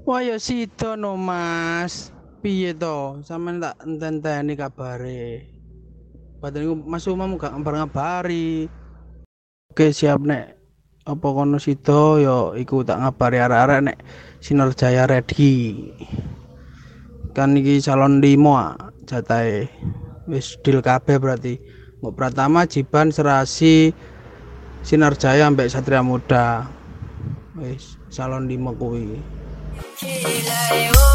Wah ya sida no Mas. Piye to? Sampeyan tak enteni kabare. Padahal Mas Umam gak ngabari. Oke siap nek apa kono sida ya iku tak ngabari arek-arek nek Sinerjaya ready. Kan iki calon 5 jatahe. Wis deal kabeh berarti. Mbok Pratama, Jiban, Serasi, Sinerjaya ambek Satria Muda. Wis calon 5 kuwi.